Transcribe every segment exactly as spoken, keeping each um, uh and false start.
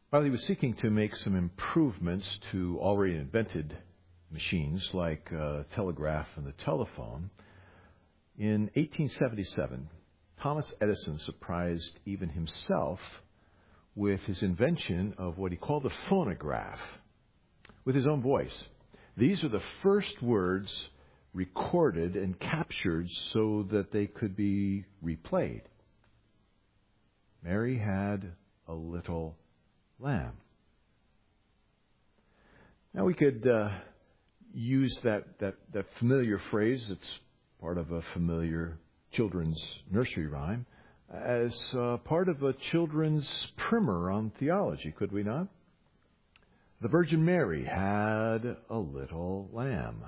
While he was seeking to make some improvements to already invented machines like uh, telegraph and the telephone, in eighteen seventy-seven, Thomas Edison surprised even himself with his invention of what he called the phonograph, with his own voice. These are the first words recorded and captured so that they could be replayed. Mary had a little lamb. Now we could uh, use that, that, that familiar phrase, it's part of a familiar children's nursery rhyme, as uh, part of a children's primer on theology, could we not? The Virgin Mary had a little lamb.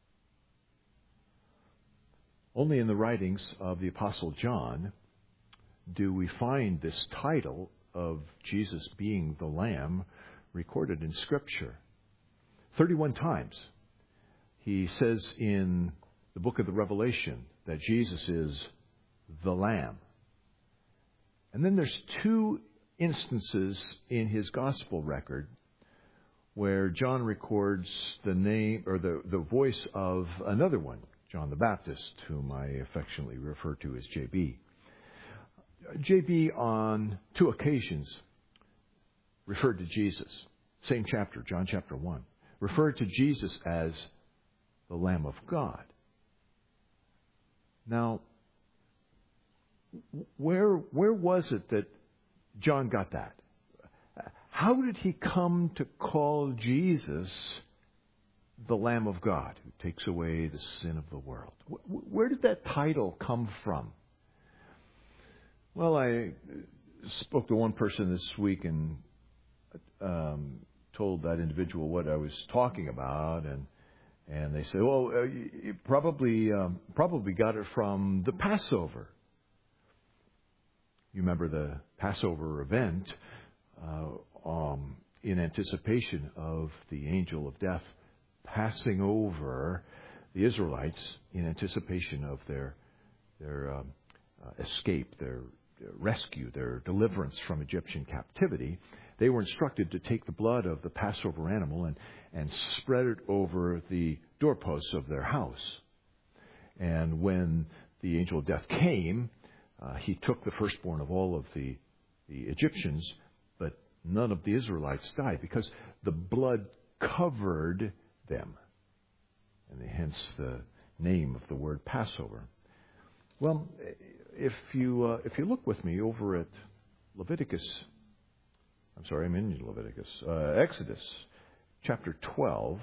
Only in the writings of the Apostle John do we find this title of Jesus being the Lamb recorded in Scripture. thirty-one times he says in the book of the Revelation that Jesus is the Lamb. And then there's two instances in his gospel record where John records the name or the, the voice of another one, John the Baptist, whom I affectionately refer to as J B. J B on two occasions referred to Jesus, same chapter, John chapter one, referred to Jesus as the Lamb of God. Now, where where was it that John got that? How did he come to call Jesus the Lamb of God who takes away the sin of the world? Where did that title come from? Well, I spoke to one person this week and um, told that individual what I was talking about, and and they said, "Well, uh, you probably um, probably got it from the Passover." You remember the Passover event uh, um, in anticipation of the angel of death passing over the Israelites in anticipation of their their um, uh, escape, their rescue, their deliverance from Egyptian captivity. They were instructed to take the blood of the Passover animal and, and spread it over the doorposts of their house. And when the angel of death came, uh, he took the firstborn of all of the, the Egyptians, but none of the Israelites died because the blood covered them. And hence the name of the word Passover. Well, if you uh, if you look with me over at Leviticus, I'm sorry, I'm in Leviticus, uh, Exodus chapter twelve.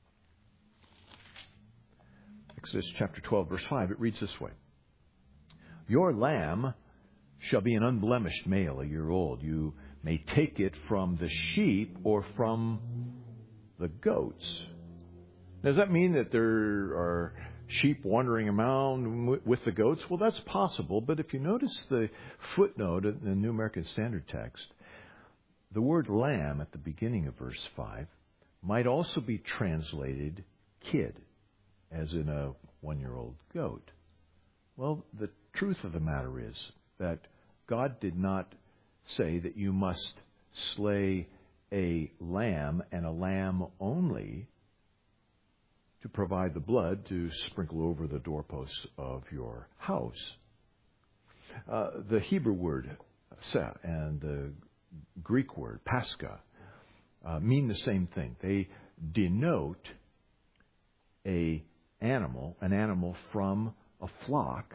Exodus chapter twelve, verse five, it reads this way. Your lamb shall be an unblemished male, a year old. You may take it from the sheep or from the goats. Does that mean that there are sheep wandering around with the goats? Well, that's possible, but if you notice the footnote in the New American Standard Text, the word lamb at the beginning of verse five might also be translated kid, as in a one-year-old goat. Well, the truth of the matter is that God did not say that you must slay a lamb and a lamb only to provide the blood to sprinkle over the doorposts of your house. Uh, the Hebrew word seh and the Greek word pascha uh, mean the same thing. They denote a animal, an animal from a flock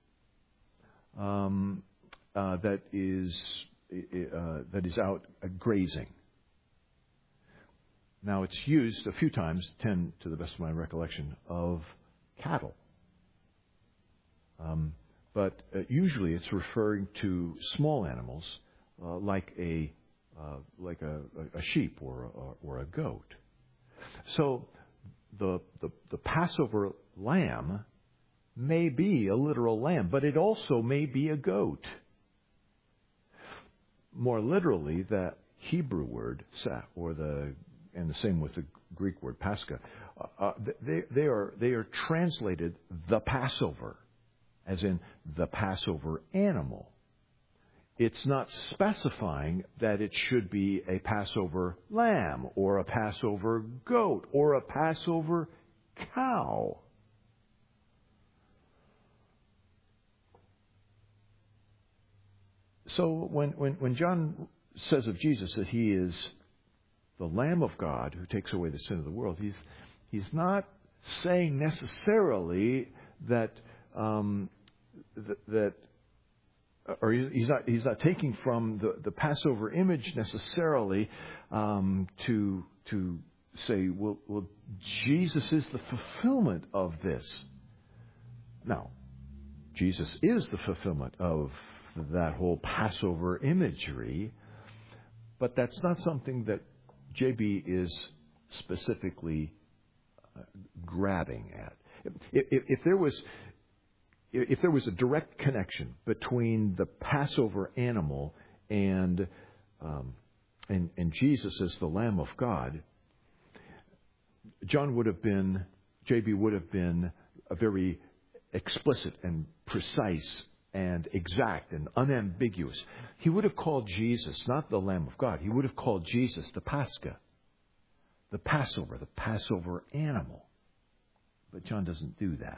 um, uh, that is uh, that is out uh, grazing. Now, it's used a few times, ten to the best of my recollection, of cattle. Um, but uh, usually it's referring to small animals uh, like a uh, like a, a sheep or a, or a goat. So the, the the Passover lamb may be a literal lamb, but it also may be a goat. More literally, the Hebrew word seh, or the and the same with the Greek word pascha, uh, they, they are they are translated the Passover, as in the Passover animal. it's not specifying that it should be a Passover lamb or a Passover goat or a Passover cow. So when, when, when John says of Jesus that he is the Lamb of God who takes away the sin of the world, he's he's not saying necessarily that um, th- that, or he's not he's not taking from the, the Passover image necessarily um, to to say, well, well, Jesus is the fulfillment of this. Now, Jesus is the fulfillment of that whole Passover imagery, but that's not something that J B is specifically uh, grabbing at. If, if, if there was, if there was a direct connection between the Passover animal and um, and, and Jesus as the Lamb of God, John would have been, J B would have been a very explicit and precise and exact and unambiguous. He would have called Jesus not the Lamb of God. He would have called Jesus the Pascha, the Passover, the Passover animal. But John doesn't do that.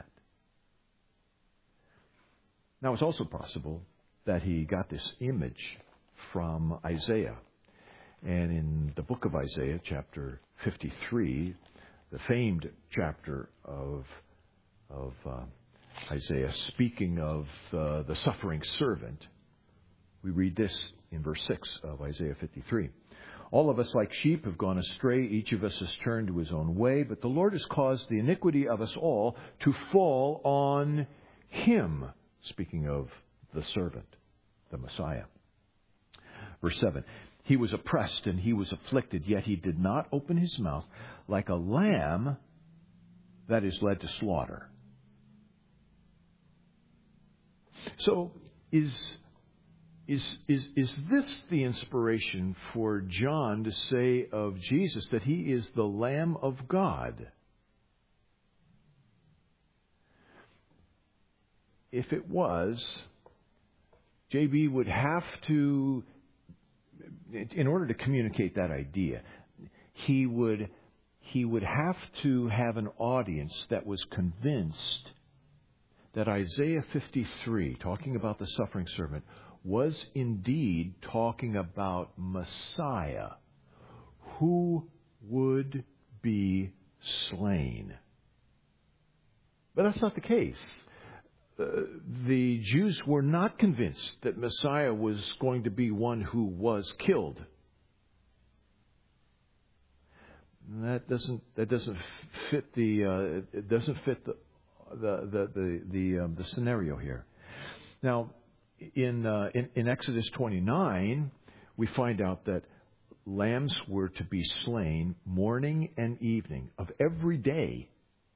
Now, it's also possible that he got this image from Isaiah. And in the book of Isaiah, chapter fifty-three, the famed chapter of, of uh, Isaiah, speaking of uh, the suffering servant, we read this in verse six of Isaiah fifty-three. All of us like sheep have gone astray. Each of us has turned to his own way. But the Lord has caused the iniquity of us all to fall on him. Speaking of the servant, the Messiah. Verse seven. He was oppressed and he was afflicted, yet he did not open his mouth. Like a lamb that is led to slaughter. So is, is, is, is this the inspiration for John to say of Jesus that he is the Lamb of God? If it was, J B would have to, in order to communicate that idea, he would, he would have to have an audience that was convinced that Isaiah fifty-three, talking about the suffering servant, was indeed talking about Messiah, who would be slain. But that's not the case. Uh, the Jews were not convinced that Messiah was going to be one who was killed. That doesn't that doesn't fit the uh, it doesn't fit the the the the the, um, the scenario here. Now, in, uh, in in Exodus twenty-nine, we find out that lambs were to be slain morning and evening of every day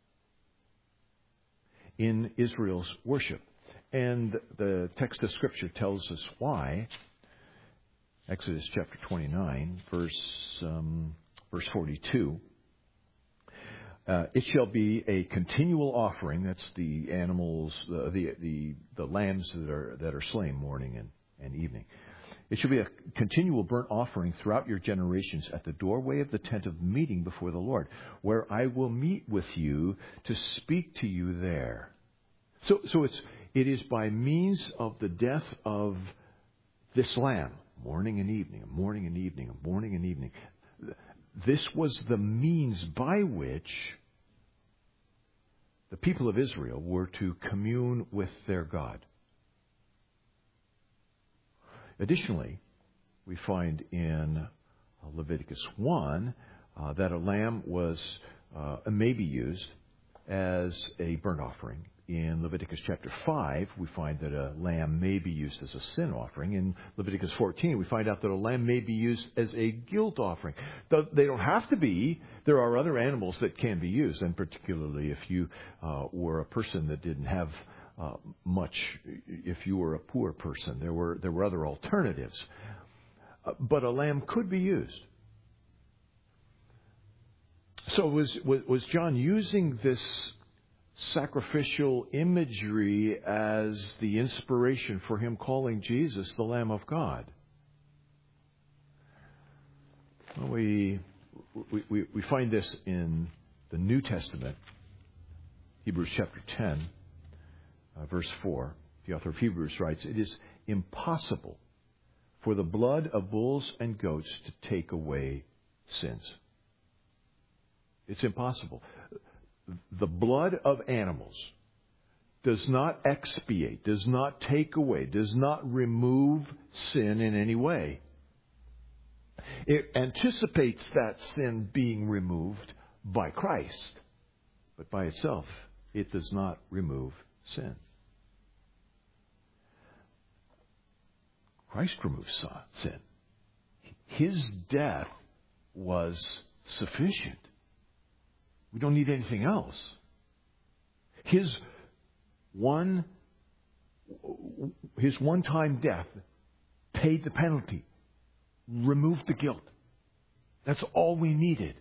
in Israel's worship, and the text of Scripture tells us why. Exodus chapter twenty-nine, verse um, verse forty-two. Uh, it shall be a continual offering. That's the animals, uh, the the the lambs that are that are slain morning and, and evening. It shall be a continual burnt offering throughout your generations at the doorway of the tent of meeting before the Lord, where I will meet with you to speak to you there. So, so it's it is by means of the death of this lamb, morning and evening, morning and evening, morning and evening. This was the means by which the people of Israel were to commune with their God. Additionally, we find in Leviticus one uh, that a lamb was uh, may be used as a burnt offering. In Leviticus chapter five, we find that a lamb may be used as a sin offering. In Leviticus fourteen, we find out that a lamb may be used as a guilt offering. They don't have to be. There are other animals that can be used, and particularly if you uh, were a person that didn't have uh, much, if you were a poor person, there were there were other alternatives. Uh, but a lamb could be used. So was was, was John using this sacrificial imagery as the inspiration for him calling Jesus the Lamb of God. We, we, we find this in the New Testament, Hebrews chapter ten, uh, verse four. The author of Hebrews writes, "It is impossible for the blood of bulls and goats to take away sins." It's impossible. The blood of animals does not expiate, does not take away, does not remove sin in any way. It anticipates that sin being removed by Christ, but by itself, it does not remove sin. Christ removes sin. His death was sufficient. We don't need anything else. His one, his one-time death paid the penalty, removed the guilt. That's all we needed.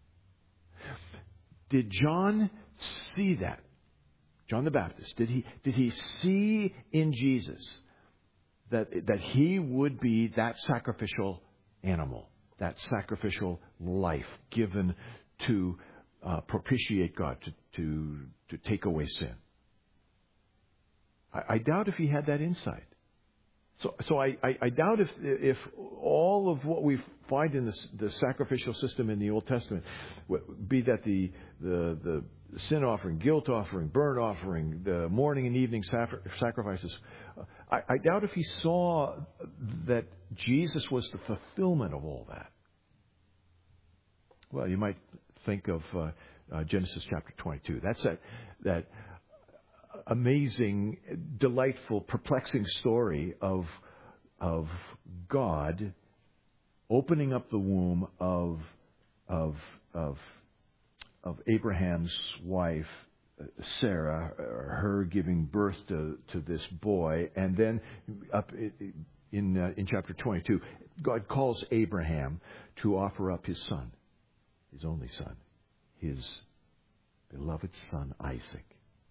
Did John see that? John the Baptist, did he did he see in Jesus that that he would be that sacrificial animal, that sacrificial life given to uh, propitiate God, to, to to take away sin? I, I doubt if he had that insight. So, so I, I, I doubt if if all of what we find in this, the sacrificial system in the Old Testament, be that the the the sin offering, guilt offering, burnt offering, the morning and evening sacrifices, I, I doubt if he saw that Jesus was the fulfillment of all that. Well, you might think of uh, uh, Genesis chapter twenty-two. That's that that. amazing, delightful, perplexing story of of God opening up the womb of of of of Abraham's wife Sarah, her giving birth to, to this boy, and then up in uh, in chapter twenty-two, God calls Abraham to offer up his son, his only son, his beloved son Isaac.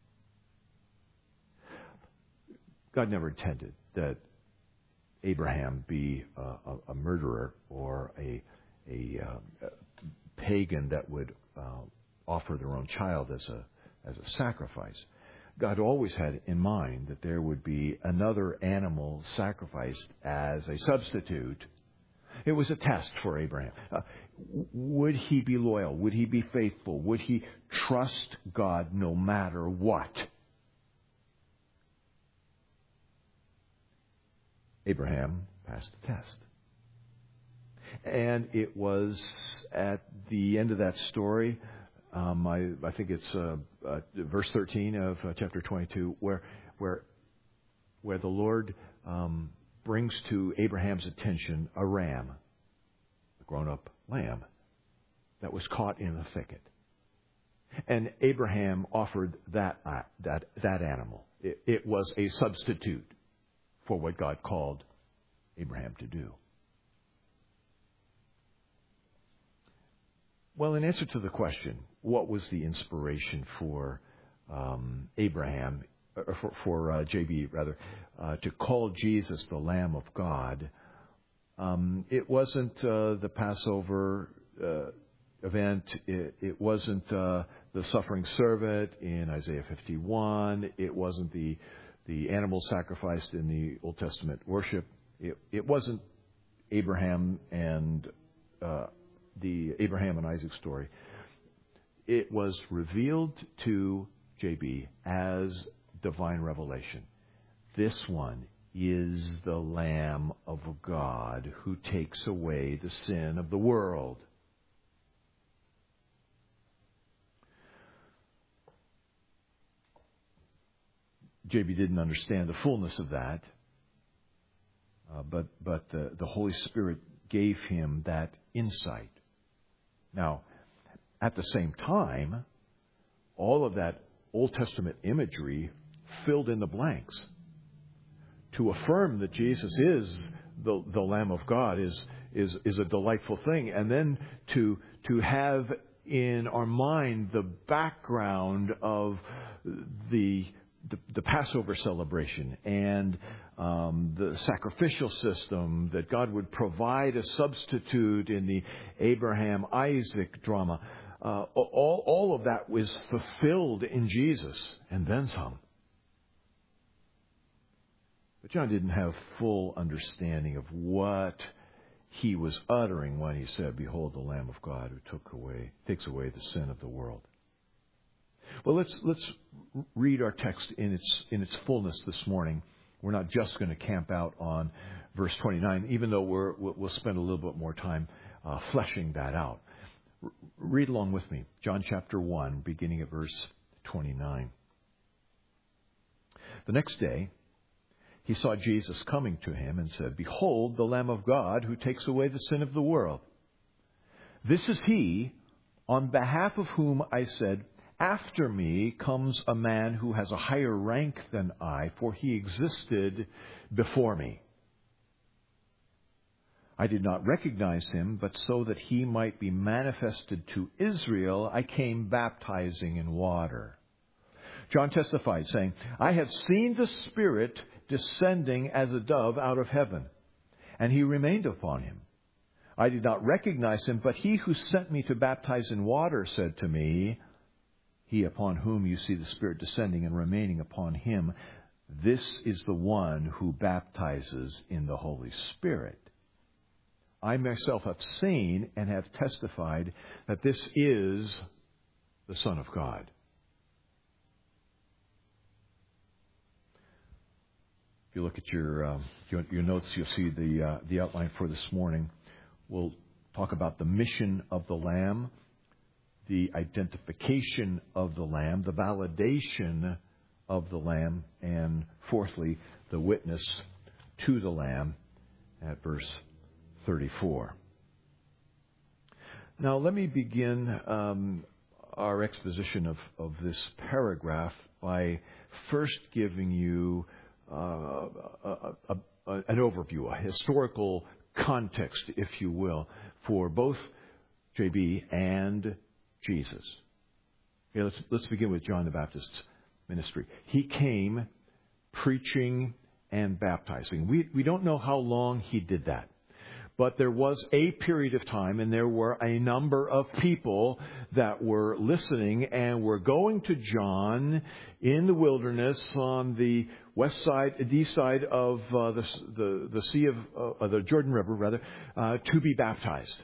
God never intended that Abraham be a, a, a murderer or a, a, uh, a pagan that would uh, offer their own child as a as a sacrifice. God always had in mind that there would be another animal sacrificed as a substitute. It was a test for Abraham. Uh, would he be loyal? Would he be faithful? Would he trust God no matter what? Abraham passed the test. And it was at the end of that story, um, I, I think it's uh, uh, verse thirteen of uh, chapter twenty-two, where where where the Lord um, brings to Abraham's attention a ram, a grown-up lamb, that was caught in the thicket. And Abraham offered that uh, that that animal. It, it was a substitute for what God called Abraham to do. Well, in answer to the question, what was the inspiration for um, Abraham, or for, for uh, J B rather, uh, to call Jesus the Lamb of God? Um, it wasn't uh, the Passover uh, event. It, it wasn't uh, the suffering servant in Isaiah fifty-one. It wasn't the the animal sacrificed in the Old Testament worship. It, it wasn't Abraham and uh, the Abraham and Isaac story. It was revealed to J B as divine revelation. This one is the Lamb of God who takes away the sin of the world. J B didn't understand the fullness of that, uh, but but the, the Holy Spirit gave him that insight. Now, at the same time, all of that Old Testament imagery filled in the blanks. To affirm that Jesus is the, the Lamb of God is, is, is a delightful thing. And then to, to have in our mind the background of the the, the Passover celebration and um, the sacrificial system, that God would provide a substitute in the Abraham-Isaac drama. Uh, all, all of that was fulfilled in Jesus, and then some. But John didn't have full understanding of what he was uttering when he said, "Behold, the Lamb of God who took away, takes away the sin of the world." Well, let's let's read our text in its in its fullness this morning. We're not just going to camp out on verse twenty-nine, even though we're, we'll spend a little bit more time uh, fleshing that out. R- read along with me, John chapter one, beginning at verse twenty-nine. The next day, he saw Jesus coming to him and said, "Behold, the Lamb of God who takes away the sin of the world. This is he on behalf of whom I said, after me comes a man who has a higher rank than I, for he existed before me. I did not recognize him, but so that he might be manifested to Israel, I came baptizing in water." John testified, saying, "I have seen the Spirit descending as a dove out of heaven, and he remained upon him. I did not recognize him, but he who sent me to baptize in water said to me, 'He upon whom you see the Spirit descending and remaining upon him, this is the one who baptizes in the Holy Spirit.' I myself have seen and have testified that this is the Son of God." If you look at your uh, your, your notes, you'll see the uh, the outline for this morning. We'll talk about the mission of the Lamb, the identification of the Lamb, the validation of the Lamb, and fourthly, the witness to the Lamb at verse thirty-four. Now, let me begin um, our exposition of, of this paragraph by first giving you uh, a, a, a, an overview, a historical context, if you will, for both J B and Jesus. Okay, let's let's begin with John the Baptist's ministry. He came preaching and baptizing. We we don't know how long he did that, but there was a period of time, and there were a number of people that were listening and were going to John in the wilderness on the west side, the east side of uh, the, the the Sea of uh, the Jordan River, rather, uh, to be baptized.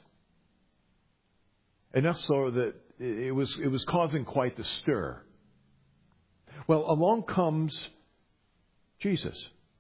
Enough so that it was it was causing quite the stir. Well, along comes Jesus,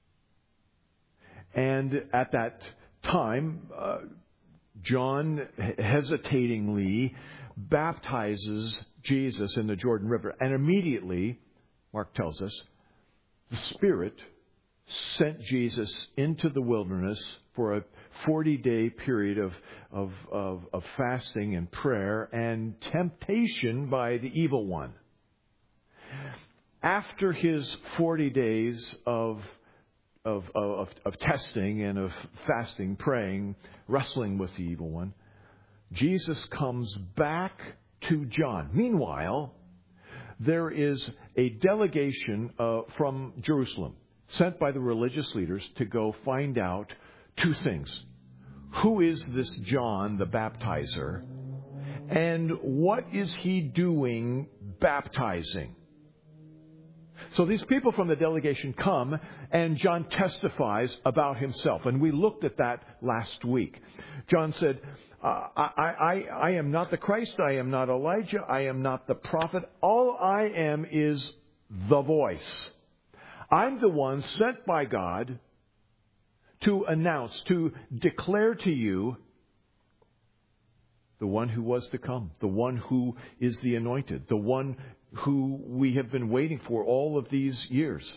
and at that time, uh, John hesitatingly baptizes Jesus in the Jordan River, and immediately, Mark tells us, the Spirit sent Jesus into the wilderness for a forty-day period of, of, of, of fasting and prayer and temptation by the evil one. After his forty days of, of, of, of testing and of fasting, praying, wrestling with the evil one, Jesus comes back to John. Meanwhile, there is a delegation uh, from Jerusalem sent by the religious leaders to go find out two things. Who is this John the baptizer? And what is he doing baptizing? So these people from the delegation come, and John testifies about himself. And we looked at that last week. John said, uh, I, I, I am not the Christ. I am not Elijah. I am not the prophet. All I am is the voice. I'm the one sent by God to announce, to declare to you the one who was to come, the one who is the anointed, the one who we have been waiting for all of these years.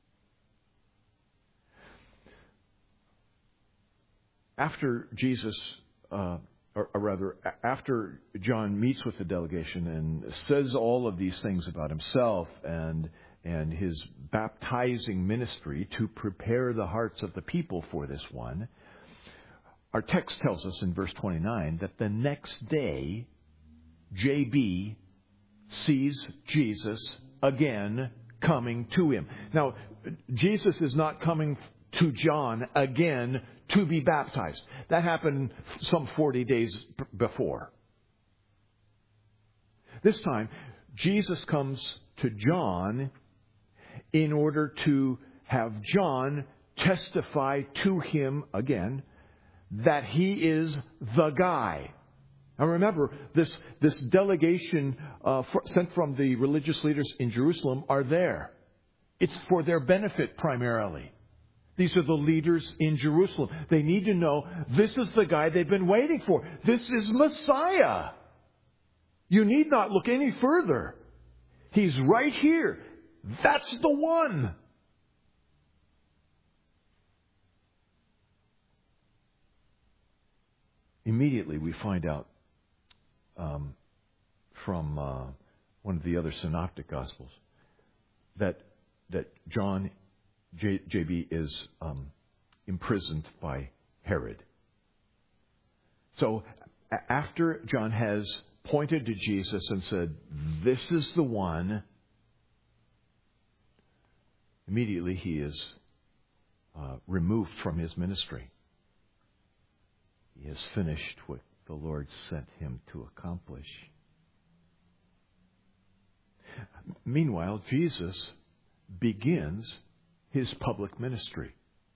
After Jesus, uh, or, or rather, after John meets with the delegation and says all of these things about himself and and his baptizing ministry to prepare the hearts of the people for this one, our text tells us in verse twenty-nine that the next day, J B sees Jesus again coming to him. Now, Jesus is not coming to John again to be baptized. That happened some forty days b- before. This time, Jesus comes to John in order to have John testify to him again that he is the guy. Now remember, this, this delegation uh, for, sent from the religious leaders in Jerusalem are there. It's for their benefit primarily. These are the leaders in Jerusalem. They need to know this is the guy they've been waiting for. This is Messiah. You need not look any further. He's right here. That's the one. Immediately we find out um, from uh, one of the other synoptic gospels that that John J, JB is um, imprisoned by Herod. So a- after John has pointed to Jesus and said, "This is the one," immediately he is uh, removed from his ministry. He has finished what the Lord sent him to accomplish. Meanwhile, Jesus begins his public ministry.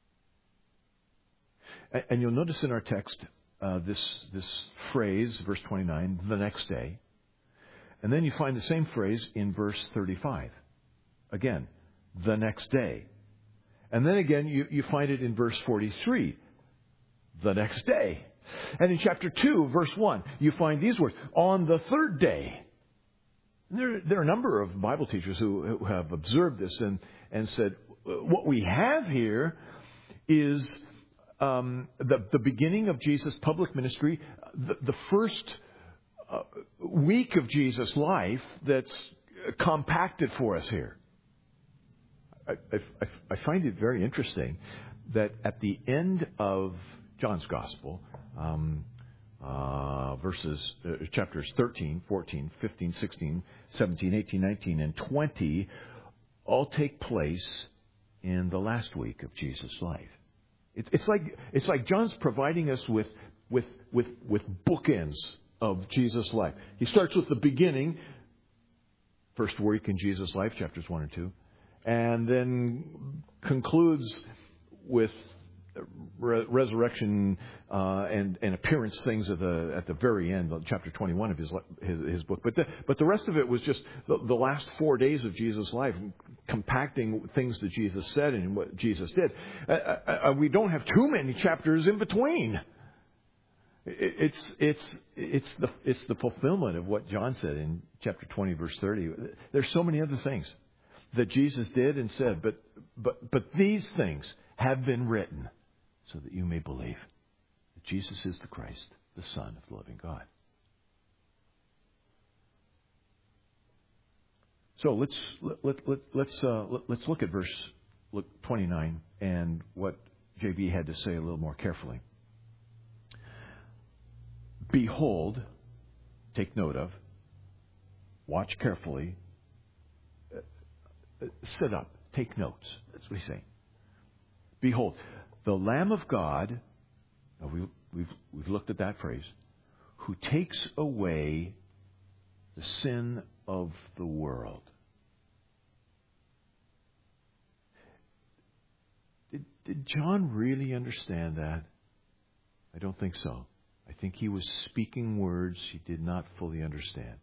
And you'll notice in our text uh, this, this phrase, verse twenty-nine, the next day. And then you find the same phrase in verse thirty-five. Again, the next day. And then again, you, you find it in verse forty-three, the next day. And in chapter two, verse one, you find these words, on the third day. And there, there are a number of Bible teachers who, who have observed this and, and said, what we have here is um, the, the beginning of Jesus' public ministry, the, the first uh, week of Jesus' life that's compacted for us here. I, I, I find it very interesting that at the end of John's Gospel, um, uh, verses, uh, chapters thirteen, fourteen, fifteen, sixteen, seventeen, eighteen, nineteen, and twenty all take place in the last week of Jesus' life. It's, it's like it's like John's providing us with with with with bookends of Jesus' life. He starts with the beginning, first week in Jesus' life, chapters one and two, and then concludes with Re- resurrection uh, and, and appearance things at the at the very end, chapter twenty-one of his his, his book. But the, but the rest of it was just the, the last four days of Jesus' life, compacting things that Jesus said and what Jesus did. Uh, uh, we don't have too many chapters in between. It's it's it's the it's the fulfillment of what John said in chapter twenty, verse thirty. There's so many other things that Jesus did and said, but but but these things have been written, so that you may believe that Jesus is the Christ, the Son of the living God. So let's let, let, let, let's uh, let, let's look at verse twenty-nine and what J B had to say a little more carefully. Behold, take note of, watch carefully, uh, uh, sit up, take notes. That's what he's saying. Behold, the Lamb of God, we, we've, we've looked at that phrase, who takes away the sin of the world. Did, did John really understand that? I don't think so. I think he was speaking words he did not fully understand.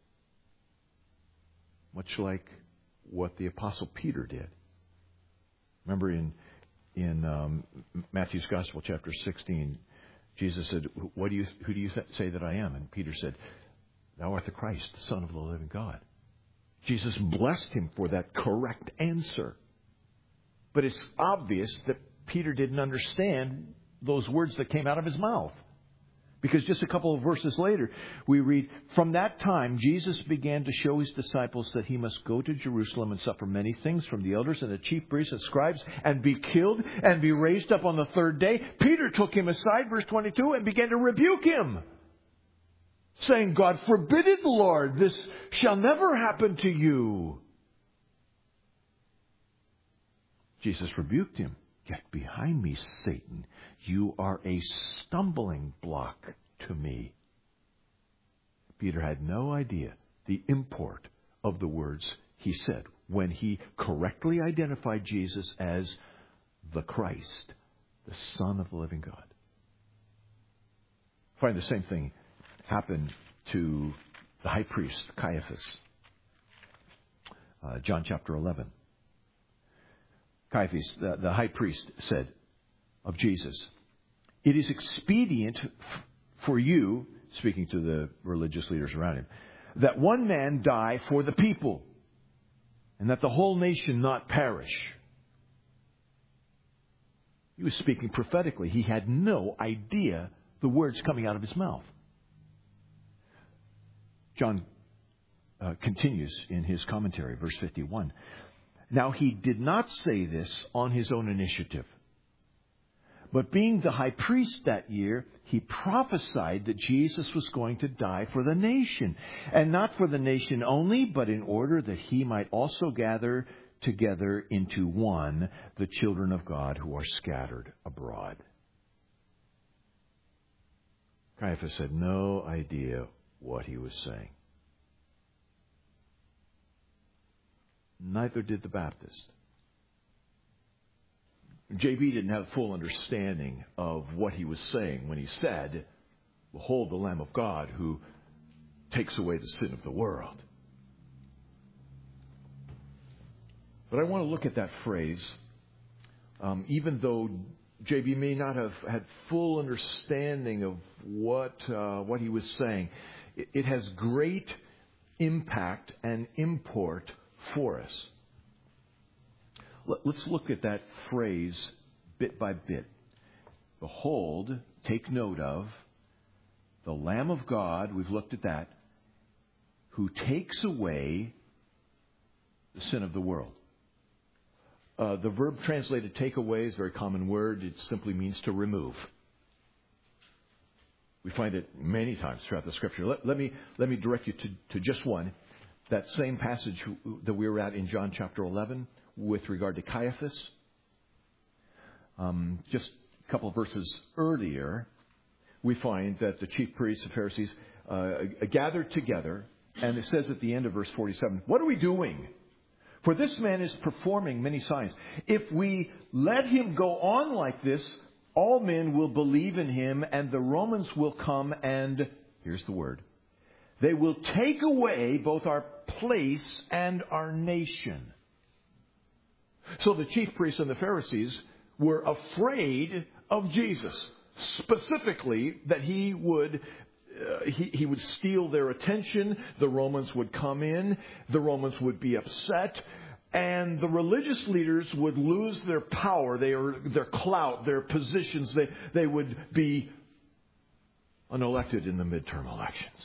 Much like what the Apostle Peter did. Remember in In um, Matthew's Gospel, chapter sixteen, Jesus said, "What do you? Who do you th- say that I am?" And Peter said, "Thou art the Christ, the Son of the living God." Jesus blessed him for that correct answer. But it's obvious that Peter didn't understand those words that came out of his mouth. Because just a couple of verses later, we read, from that time, Jesus began to show his disciples that he must go to Jerusalem and suffer many things from the elders and the chief priests and scribes and be killed and be raised up on the third day. Peter took him aside, verse twenty-two, and began to rebuke him, saying, God forbid it, Lord, this shall never happen to you. Jesus rebuked him. Get behind me, Satan. You are a stumbling block to me. Peter had no idea the import of the words he said when he correctly identified Jesus as the Christ, the Son of the living God. I find the same thing happened to the high priest, Caiaphas. Uh, John chapter eleven. Caiaphas, the, the high priest, said of Jesus, "It is expedient f- for you," speaking to the religious leaders around him, "that one man die for the people, and that the whole nation not perish." He was speaking prophetically. He had no idea the words coming out of his mouth. John uh, continues in his commentary, verse fifty-one. Now he did not say this on his own initiative, but being the high priest that year, he prophesied that Jesus was going to die for the nation, and not for the nation only, but in order that he might also gather together into one the children of God who are scattered abroad. Caiaphas had no idea what he was saying. Neither did the Baptist. J B didn't have full understanding of what he was saying when he said, "Behold the Lamb of God who takes away the sin of the world." But I want to look at that phrase, um, even though J B may not have had full understanding of what uh, what he was saying. It, it has great impact and import for us. Let, let's look at that phrase bit by bit. Behold, take note of, the Lamb of God, we've looked at that, who takes away the sin of the world. Uh, the verb translated take away is a very common word. It simply means to remove. We find it many times throughout the Scripture. Let, let me let me direct you to, to just one. That same passage that we were at in John chapter eleven with regard to Caiaphas. Um, just a couple of verses earlier, we find that the chief priests and Pharisees uh, gathered together, and it says at the end of verse forty-seven, "What are we doing? For this man is performing many signs. If we let him go on like this, all men will believe in him, and the Romans will come and," here's the word, "they will take away both our place and our nation." So the chief priests and the Pharisees were afraid of Jesus, specifically that he would Uh, he, he would steal their attention. The Romans would come in. The Romans would be upset. And the religious leaders would lose their power, their, their clout, their positions. They, they would be unelected in the midterm elections.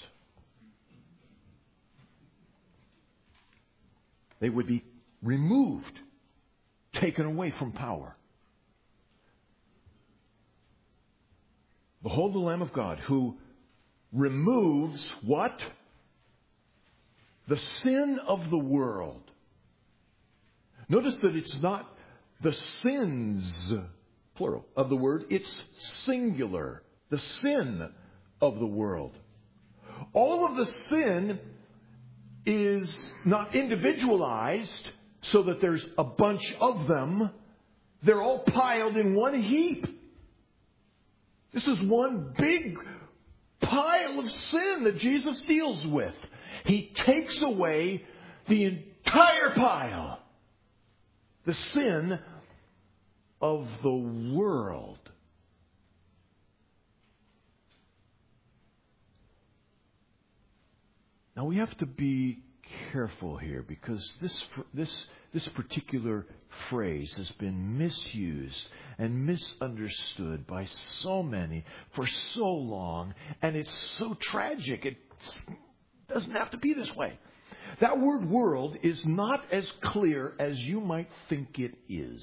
They would be removed, taken away from power. Behold the Lamb of God who removes what? The sin of the world. Notice that it's not the sins, plural, of the word. It's singular. The sin of the world. All of the sin is not individualized so that there's a bunch of them. They're all piled in one heap. This is one big pile of sin that Jesus deals with. He takes away the entire pile. The sin of the world. Now we have to be careful here because this this this particular phrase has been misused and misunderstood by so many for so long, and it's so tragic. It doesn't have to be this way. That word world is not as clear as you might think it is.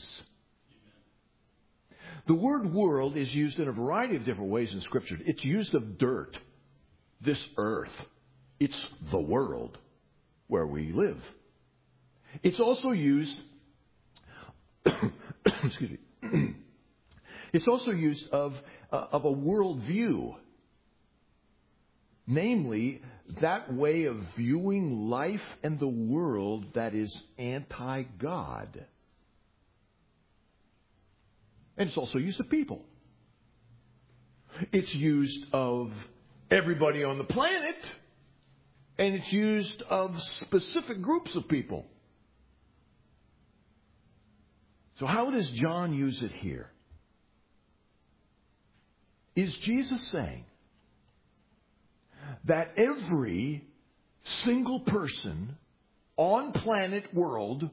The word world is used in a variety of different ways in Scripture. It's used of dirt, this earth. It's the world where we live. It's also used excuse me. It's also used of, uh, of a worldview. Namely, that way of viewing life and the world that is anti-God. And it's also used of people. It's used of everybody on the planet, and it's used of specific groups of people. So how does John use it here? Is Jesus saying that every single person on planet world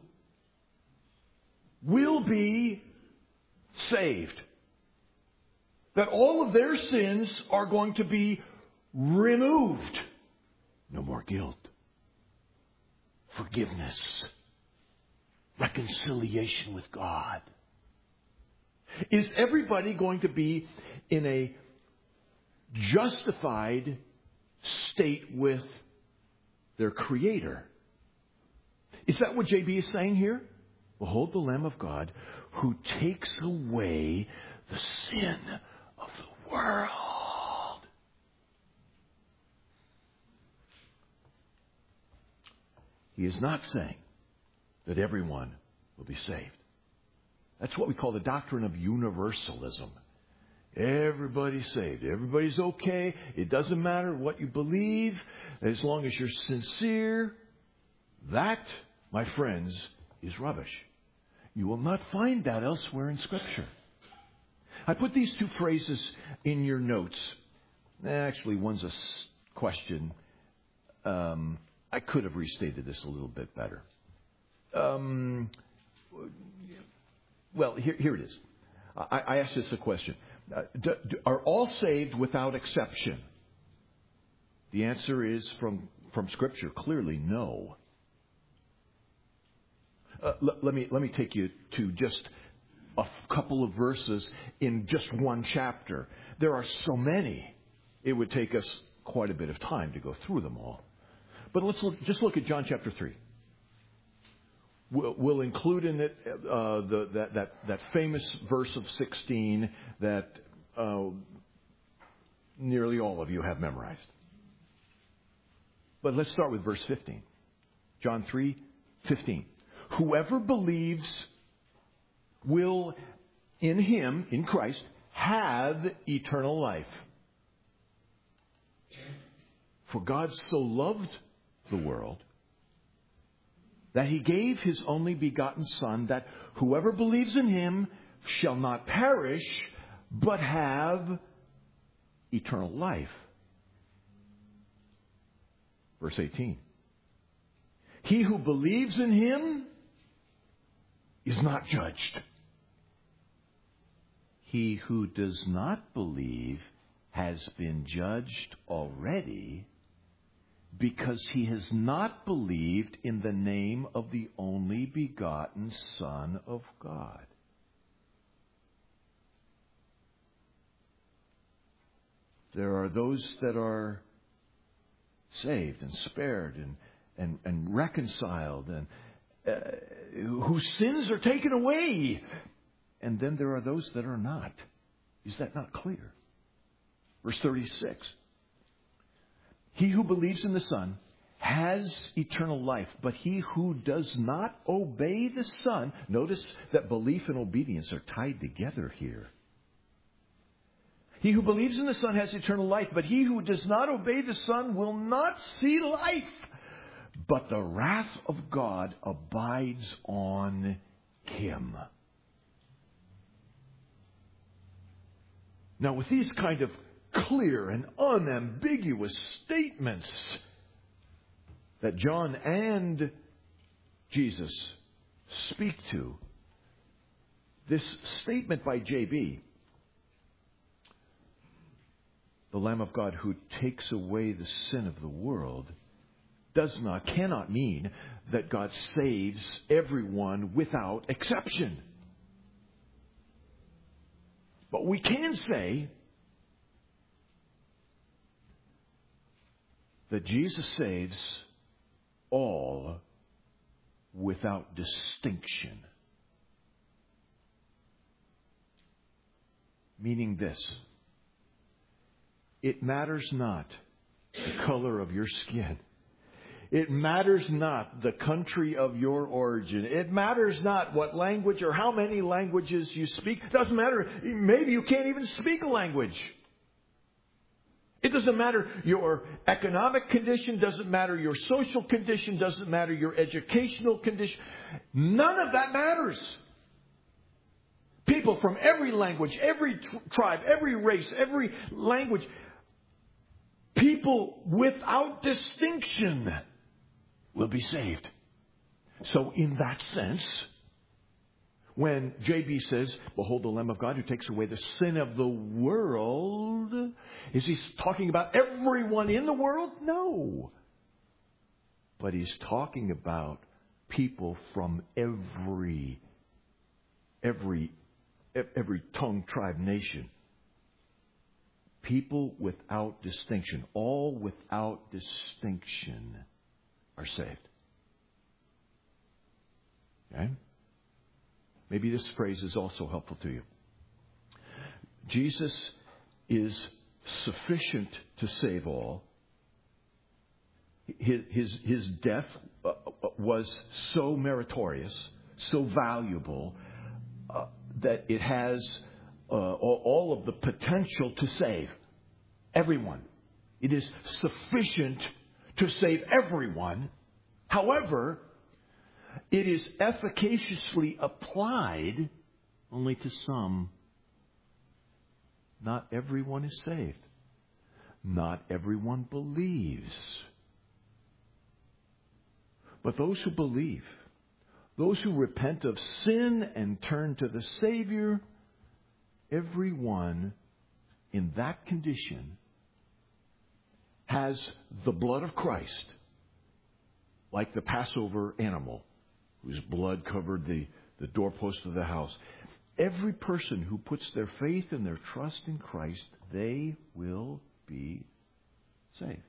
will be saved? That all of their sins are going to be removed? No more guilt, forgiveness, reconciliation with God. Is everybody going to be in a justified state with their Creator? Is that what J B is saying here? Behold the Lamb of God who takes away the sin of the world. He is not saying that everyone will be saved. That's what we call the doctrine of universalism. Everybody's saved. Everybody's okay. It doesn't matter what you believe, as long as you're sincere. That, my friends, is rubbish. You will not find that elsewhere in Scripture. I put these two phrases in your notes. Actually, one's a question. Um, I could have restated this a little bit better. Um, well, here, here it is. I, I asked this a question. Uh, do, do, are all saved without exception? The answer is from, from Scripture, clearly no. Uh, l- let me let me take you to just a f- couple of verses in just one chapter. There are so many, it would take us quite a bit of time to go through them all. But let's look, just look at John chapter three. We'll, we'll include in it uh, the, that, that, that famous verse of sixteen that uh, nearly all of you have memorized. But let's start with verse fifteen. John three fifteen. Whoever believes will, in Him, in Christ, have eternal life. For God so loved the world that He gave His only begotten Son, that whoever believes in Him shall not perish, but have eternal life. Verse eighteen. He who believes in Him is not judged. He who does not believe has been judged already, because he has not believed in the name of the only begotten Son of God. There are those that are saved and spared and, and, and reconciled and uh, whose sins are taken away. And then there are those that are not. Is that not clear? Verse thirty-six. He who believes in the Son has eternal life, but he who does not obey the Son, notice that belief and obedience are tied together here. He who believes in the Son has eternal life, but he who does not obey the Son will not see life, but the wrath of God abides on him. Now, with these kind of clear and unambiguous statements that John and Jesus speak to, this statement by J B, the Lamb of God who takes away the sin of the world, does not, cannot mean that God saves everyone without exception. But we can say that Jesus saves all without distinction. meaning this: it matters not the color of your skin. It matters not the country of your origin. It matters not what language or how many languages you speak. It doesn't matter. Maybe you can't even speak a language. It doesn't matter your economic condition, doesn't matter your social condition, doesn't matter your educational condition. None of that matters. People from every language, every tribe, every race, every language, people without distinction will be saved. So in that sense, when J B says, "Behold the Lamb of God who takes away the sin of the world," is he talking about everyone in the world? No. But he's talking about people from every, every, every tongue, tribe, nation. People without distinction, all without distinction, are saved. Okay? Maybe this phrase is also helpful to you. Jesus is sufficient to save all. His, his, his death was so meritorious, so valuable, uh, that it has uh, all of the potential to save everyone. It is sufficient to save everyone. However, it is efficaciously applied only to some. Not everyone is saved. Not everyone believes. But those who believe, those who repent of sin and turn to the Savior, everyone in that condition has the blood of Christ, like the Passover animal whose blood covered the, the doorpost of the house. Every person who puts their faith and their trust in Christ, they will be saved.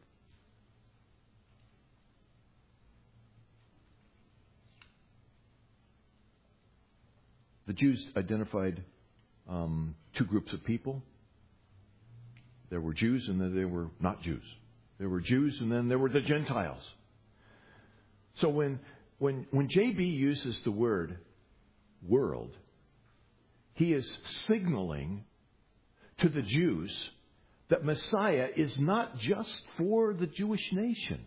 The Jews identified um, two groups of people. There were Jews and then there were not Jews. There were Jews and then there were the Gentiles. So when when when J B uses the word world, he is signaling to the Jews that Messiah is not just for the Jewish nation.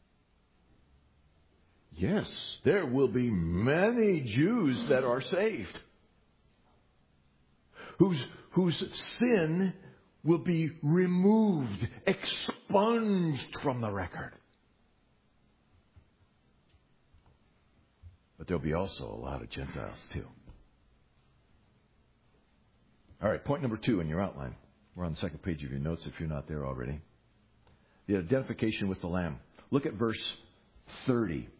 Yes, there will be many Jews that are saved, whose whose sin will be removed, expunged from the record. But there'll be also a lot of Gentiles too. All right, point number two in your outline. We're on the second page of your notes if you're not there already. The identification with the Lamb. Look at verse thirty.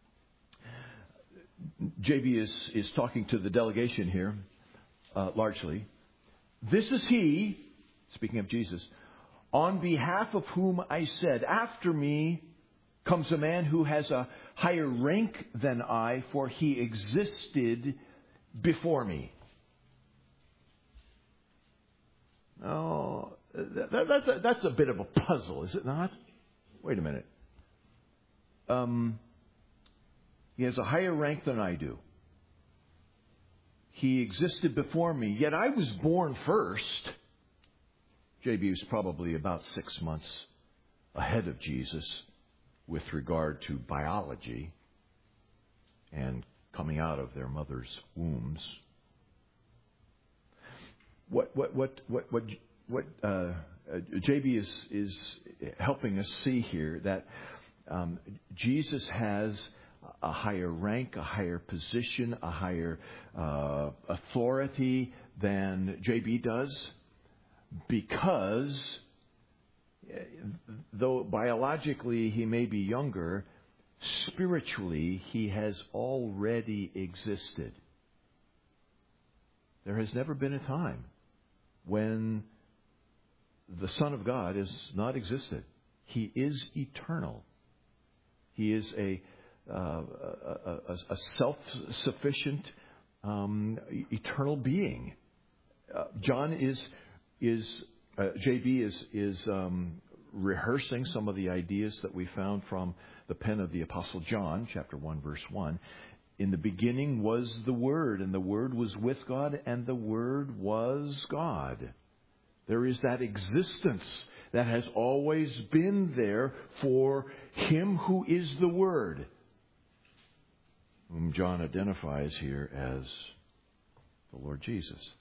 J B is, is talking to the delegation here, uh, largely. This is he, speaking of Jesus, on behalf of whom I said, after me comes a man who has a higher rank than I, for he existed before me. Oh, that, that's, a, that's a bit of a puzzle, is it not? Wait a minute. Um, he has a higher rank than I do. He existed before me, yet I was born first. J B was probably about six months ahead of Jesus with regard to biology and coming out of their mother's wombs. What what what what what what uh, J B is is helping us see here that um, Jesus has a higher rank, a higher position, a higher uh, authority than J B does, because though biologically he may be younger, spiritually he has already existed. There has never been a time when the Son of God has not existed. He is eternal. He is a uh, a, a, a self-sufficient, um, eternal being. uh, John is is uh, J B is is um, rehearsing some of the ideas that we found from the pen of the Apostle John, chapter one, verse one. In the beginning was the Word, and the Word was with God, and the Word was God. There is that existence that has always been there for Him who is the Word, whom John identifies here as the Lord Jesus.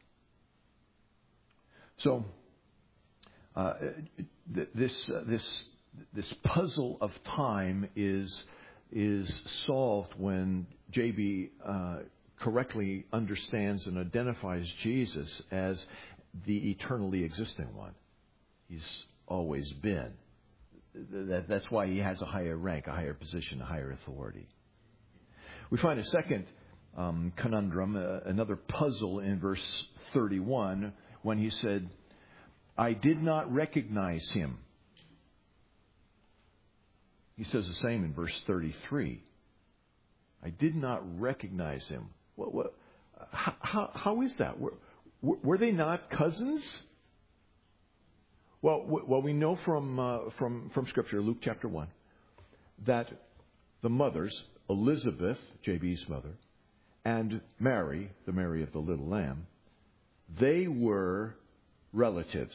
So, uh, this uh, this this puzzle of time is is solved when J B uh, correctly understands and identifies Jesus as the eternally existing one. He's always been. That, that's why he has a higher rank, a higher position, a higher authority. We find a second um, conundrum, uh, another puzzle in verse thirty-one, when he said, I did not recognize him. He says the same in verse thirty-three. I did not recognize him. What, what, how, how, how is that? Were, were they not cousins? Well, well, we know from uh, from from Scripture, Luke chapter one, that the mothers, Elizabeth, J B's mother, and Mary, the Mary of the little lamb, they were relatives.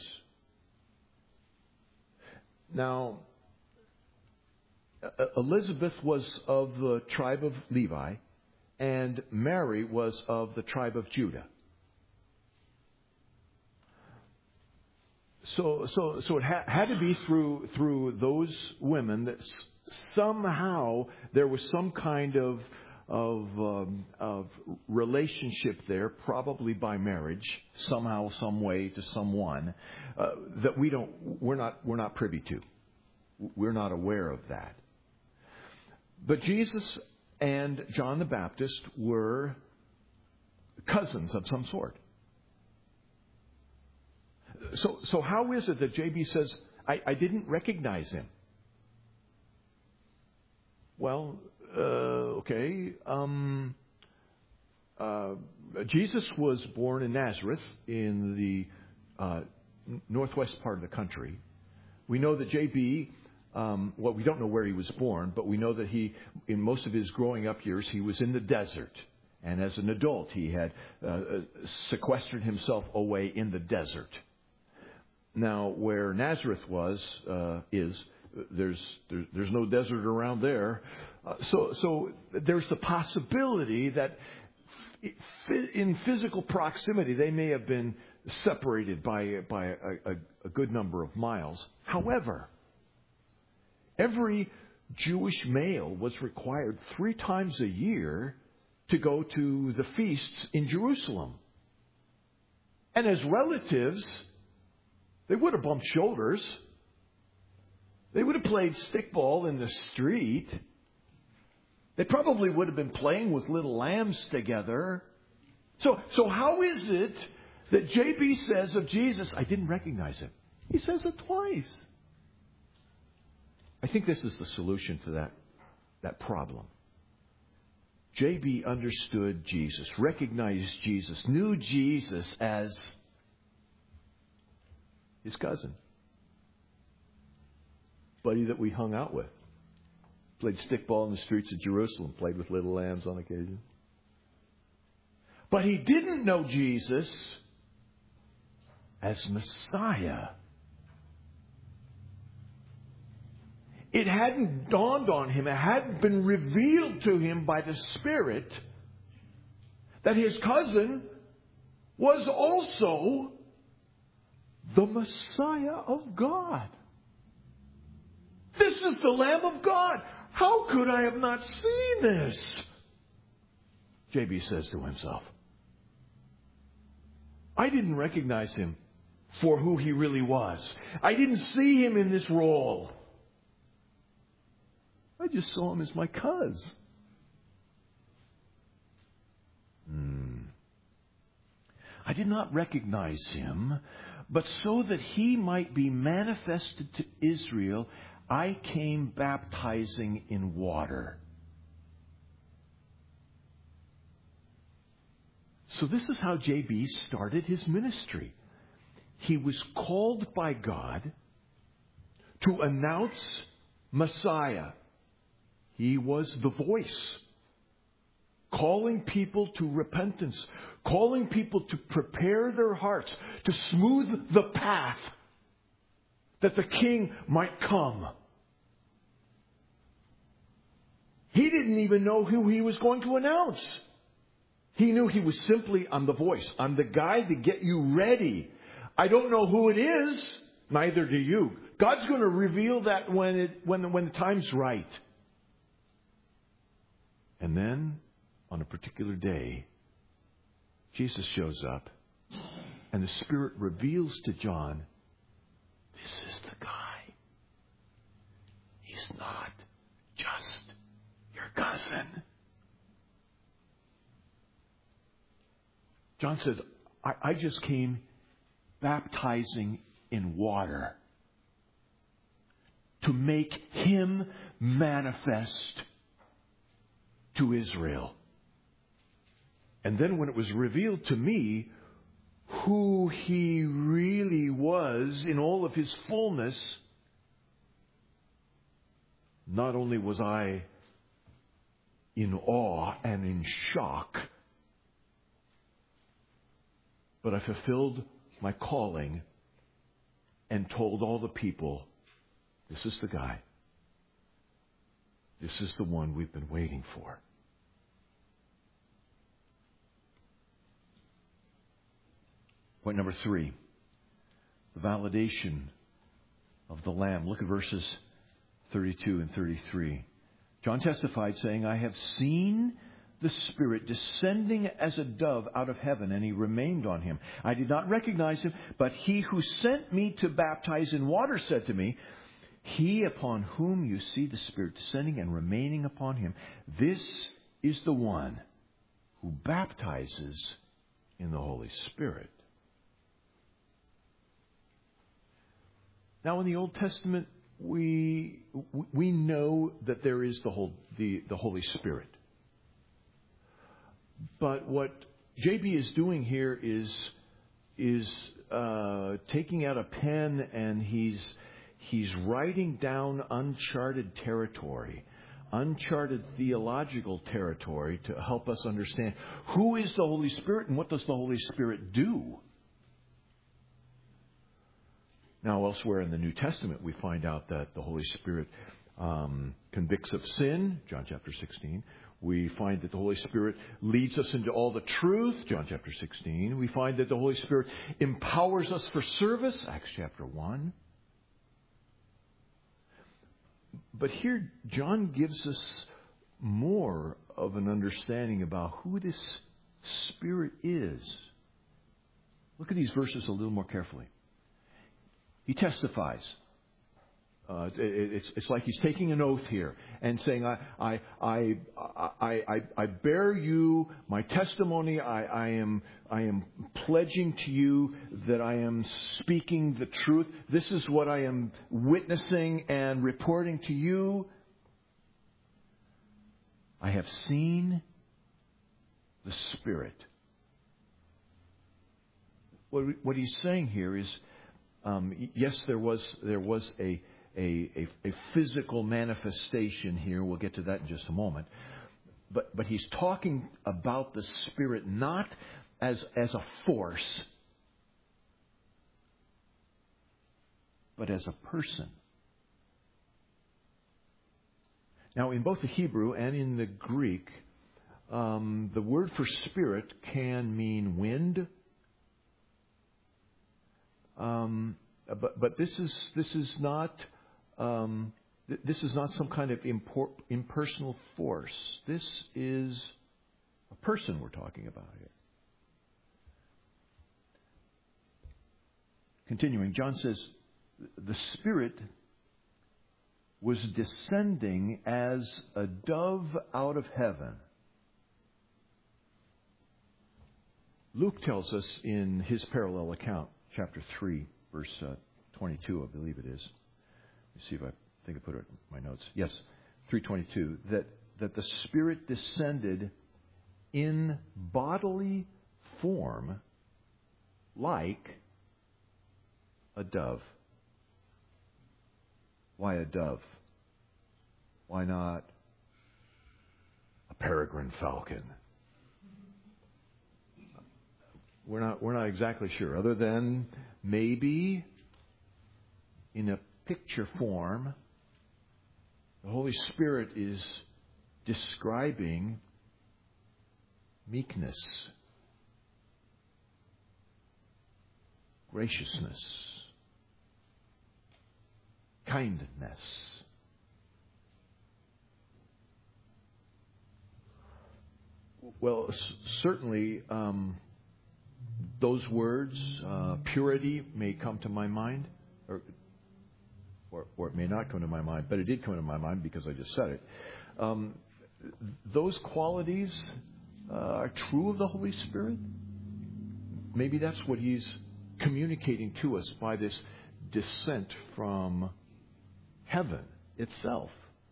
Now, Elizabeth was of the tribe of Levi, and Mary was of the tribe of Judah. So, so, so it ha- had to be through through those women that s- somehow there was some kind of of um, of relationship there, probably by marriage, somehow, some way, to someone uh, that we don't, we're not, we're not privy to. We're not aware of that. But Jesus and John the Baptist were cousins of some sort. So, so how is it that J B says, I, I didn't recognize him? Well, uh, okay. Um, uh, Jesus was born in Nazareth in the uh, northwest part of the country. We know that J B, um, well, we don't know where he was born, but we know that he, in most of his growing up years, he was in the desert. And as an adult, he had uh, sequestered himself away in the desert. Now, where Nazareth was, uh, is, there's, there, there's no desert around there. Uh, so, so there's the possibility that in physical proximity, they may have been separated by, by a, a, a good number of miles. However, every Jewish male was required three times a year to go to the feasts in Jerusalem. And as relatives, they would have bumped shoulders. They would have played stickball in the street. They probably would have been playing with little lambs together. So, so how is it that J B says of Jesus, I didn't recognize him? He says it twice. I think this is the solution to that, that problem. J B understood Jesus, recognized Jesus, knew Jesus as his cousin, buddy that we hung out with, played stickball in the streets of Jerusalem, played with little lambs on occasion. But he didn't know Jesus as Messiah. It hadn't dawned on him, it hadn't been revealed to him by the Spirit that his cousin was also the Messiah of God. This is the Lamb of God. How could I have not seen this? J B says to himself, I didn't recognize him for who he really was. I didn't see him in this role. I just saw him as my cuz. Hmm. I did not recognize him, but so that he might be manifested to Israel, I came baptizing in water. So this is how J B started his ministry. He was called by God to announce Messiah. He was the voice, calling people to repentance, calling people to prepare their hearts, to smooth the path that the King might come. He didn't even know who he was going to announce. He knew he was simply, I'm the voice. I'm the guy to get you ready. I don't know who it is. Neither do you. God's going to reveal that when it, when, when the time's right. And then, on a particular day, Jesus shows up, and the Spirit reveals to John, this is the guy. He's not just your cousin. John says, I, I just came baptizing in water to make him manifest to Israel. And then when it was revealed to me who he really was in all of his fullness, not only was I in awe and in shock, but I fulfilled my calling and told all the people, this is the guy. This is the one we've been waiting for. Point number three, the validation of the Lamb. Look at verses thirty-two and thirty-three. John testified, saying, I have seen the Spirit descending as a dove out of heaven, and he remained on him. I did not recognize him, but he who sent me to baptize in water said to me, he upon whom you see the Spirit descending and remaining upon him, this is the one who baptizes in the Holy Spirit. Now, in the Old Testament, we we know that there is the whole the, the Holy Spirit. But what J B is doing here is is uh, taking out a pen, and he's he's writing down uncharted territory, uncharted theological territory to help us understand who is the Holy Spirit and what does the Holy Spirit do. Now, elsewhere in the New Testament, we find out that the Holy Spirit um, convicts of sin, John chapter sixteen. We find that the Holy Spirit leads us into all the truth, John chapter sixteen. We find that the Holy Spirit empowers us for service, Acts chapter one. But here, John gives us more of an understanding about who this Spirit is. Look at these verses a little more carefully. He testifies. Uh, it, it's, it's like he's taking an oath here and saying, I, I, I, I, I, I bear you my testimony. I, I am, I am pledging to you that I am speaking the truth. This is what I am witnessing and reporting to you. I have seen the Spirit. What, what he's saying here is, Um, yes, there was there was a, a a a physical manifestation here. We'll get to that in just a moment. But but he's talking about the Spirit not as as a force, but as a person. Now, in both the Hebrew and in the Greek, um, the word for Spirit can mean wind. Um, but but this is this is not um, th- this is not some kind of impor- impersonal force. This is a person we're talking about here. Continuing, John says the Spirit was descending as a dove out of heaven. Luke tells us in his parallel account, chapter three, verse uh, twenty-two, I believe it is. Let me see if I, I think I put it in my notes. Yes, three twenty-two. That, that the Spirit descended in bodily form like a dove. Why a dove? Why not a peregrine falcon? We're not, we're not exactly sure, other than maybe in a picture form, the Holy Spirit is describing meekness, graciousness, kindness. Well, c- certainly, um, those words, uh, purity, may come to my mind, or, or or it may not come to my mind, but it did come to my mind because I just said it. Um, those qualities uh, are true of the Holy Spirit. Maybe that's what He's communicating to us by this descent from heaven itself.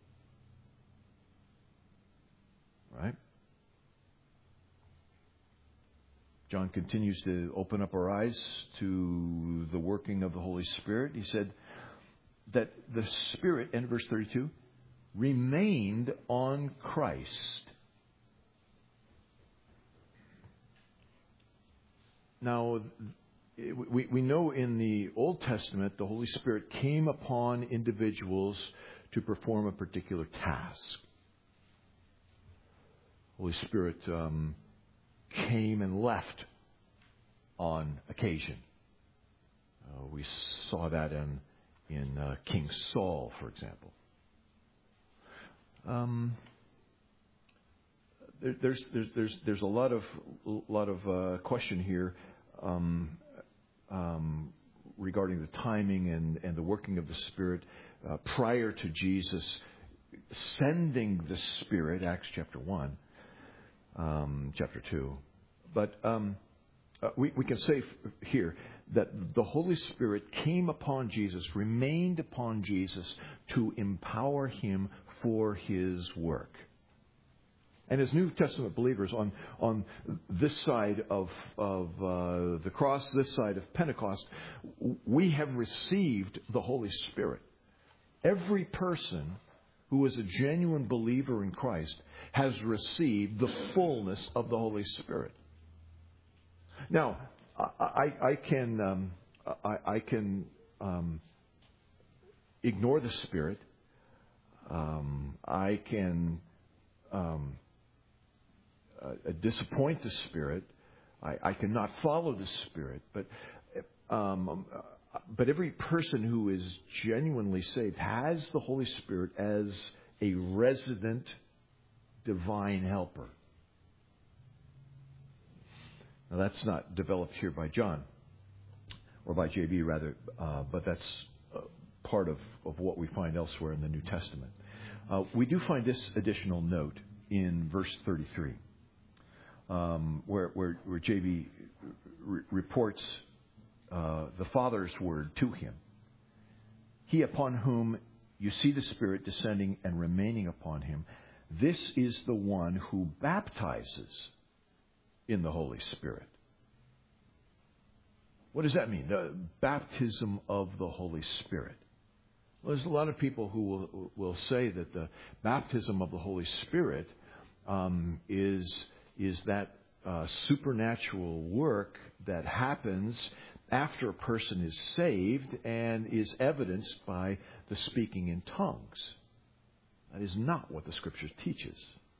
Right? John continues to open up our eyes to the working of the Holy Spirit. He said that the Spirit, in verse thirty-two, remained on Christ. Now, we, we know in the Old Testament the Holy Spirit came upon individuals to perform a particular task. Holy Spirit um, came and left on occasion. Uh, we saw that in in uh, King Saul, for example. Um, there, there's there's there's there's a lot of lot of uh, question here um, um, regarding the timing and, and the working of the Spirit uh, prior to Jesus sending the Spirit, Acts chapter one. Um, chapter two. But um, uh, we, we can say f- here that the Holy Spirit came upon Jesus, remained upon Jesus to empower Him for His work. And as New Testament believers on, on this side of, of uh, the cross, this side of Pentecost, we have received the Holy Spirit. Every person who is a genuine believer in Christ has received the fullness of the Holy Spirit. Now, I, I, I can um, I, I can um, ignore the Spirit. Um, I can um, uh, disappoint the Spirit. I, I cannot follow the Spirit. But um, but every person who is genuinely saved has the Holy Spirit as a resident divine helper. Now, that's not developed here by John, or by J B rather, uh, but that's uh, part of, of what we find elsewhere in the New Testament. Uh, we do find this additional note in verse thirty-three, um, where, where, where J B re- reports uh, the Father's word to him. He upon whom you see the Spirit descending and remaining upon him, this is the one who baptizes in the Holy Spirit. What does that mean? The baptism of the Holy Spirit. Well, there's a lot of people who will, will say that the baptism of the Holy Spirit um, is, is that uh, supernatural work that happens after a person is saved and is evidenced by the speaking in tongues. That is not what the Scripture teaches.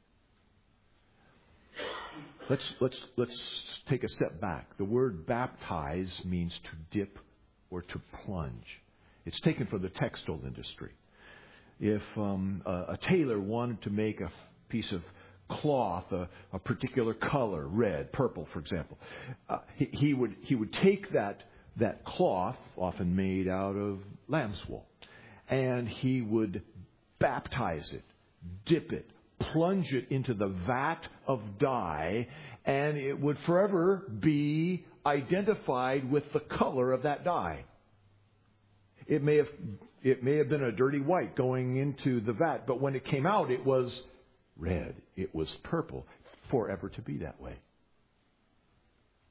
Let's let's let's take a step back. The word baptize means to dip or to plunge. It's taken from the textile industry. If um, a, a tailor wanted to make a piece of cloth, a, a particular color, red, purple, for example, uh, he, he would he would take that that cloth, often made out of lamb's wool, and he would baptize it, dip it, plunge it into the vat of dye, and it would forever be identified with the color of that dye. It may have it may have been a dirty white going into the vat, but when it came out, it was red. It was purple, forever to be that way.